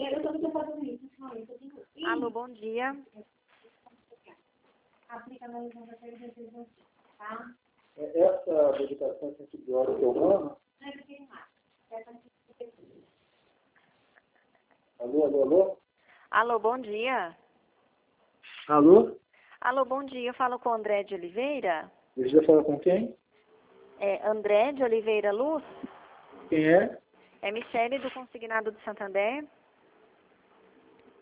Eu também estou fazendo isso. Alô, bom dia. Aplica na lesão da pele de tá? Essa vegetação antibiótica humana? Alô? Alô, bom dia. Alô? Alô, bom dia. Eu falo com o André de Oliveira. Deixa eu falar com quem? É André de Oliveira Luz? Quem é? É Michele do Consignado de Santander.